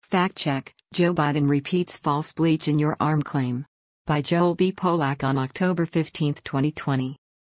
Fact check: Joe Biden repeats false bleach in your arm claim. By Joel B. Polak on October 15, 2020.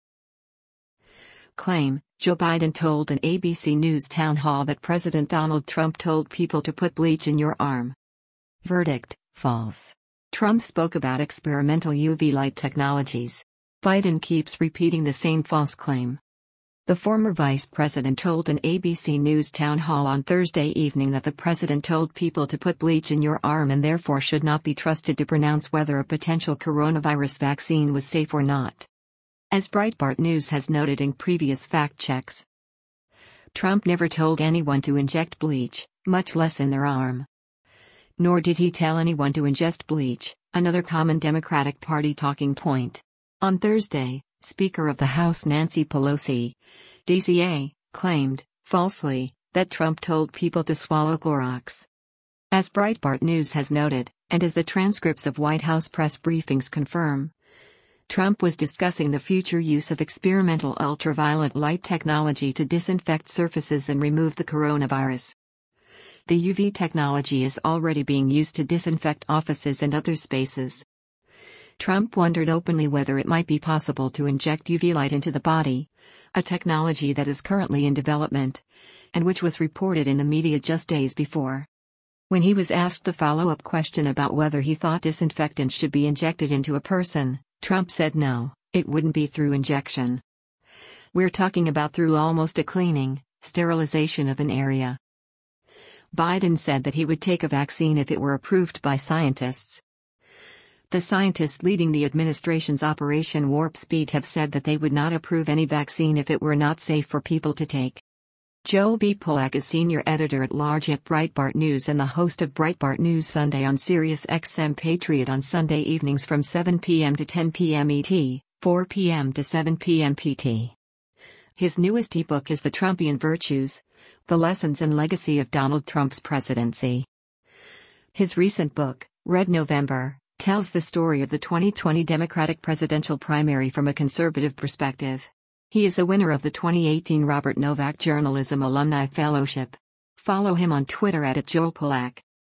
Claim: Joe Biden told an ABC News town hall that President Donald Trump told people to put bleach in your arm. Verdict: false. Trump spoke about experimental UV light technologies. Biden keeps repeating the same false claim. The former vice president told an ABC News town hall on Thursday evening that the president told people to put bleach in your arm and therefore should not be trusted to pronounce whether a potential coronavirus vaccine was safe or not. As Breitbart News has noted in previous fact checks, Trump never told anyone to inject bleach, much less in their arm. Nor did he tell anyone to ingest bleach, another common Democratic Party talking point. On Thursday, Speaker of the House Nancy Pelosi, DCA, claimed, falsely, that Trump told people to swallow Clorox. As Breitbart News has noted, and as the transcripts of White House press briefings confirm, Trump was discussing the future use of experimental ultraviolet light technology to disinfect surfaces and remove the coronavirus. The UV technology is already being used to disinfect offices and other spaces. Trump wondered openly whether it might be possible to inject UV light into the body, a technology that is currently in development, and which was reported in the media just days before. When he was asked a follow-up question about whether he thought disinfectant should be injected into a person, Trump said no, it wouldn't be through injection. We're talking about through almost a cleaning, sterilization of an area. Biden said that he would take a vaccine if it were approved by scientists. The scientists leading the administration's Operation Warp Speed have said that they would not approve any vaccine if it were not safe for people to take. Joel B. Polak is senior editor-at-large at Breitbart News and the host of Breitbart News Sunday on Sirius XM Patriot on Sunday evenings from 7 p.m. to 10 p.m. ET, 4 p.m. to 7 p.m. PT. His newest ebook is The Trumpian Virtues: The Lessons and Legacy of Donald Trump's Presidency. His recent book, Red November, tells the story of the 2020 Democratic presidential primary from a conservative perspective. He is a winner of the 2018 Robert Novak Journalism Alumni Fellowship. Follow him on Twitter @JoelPolak.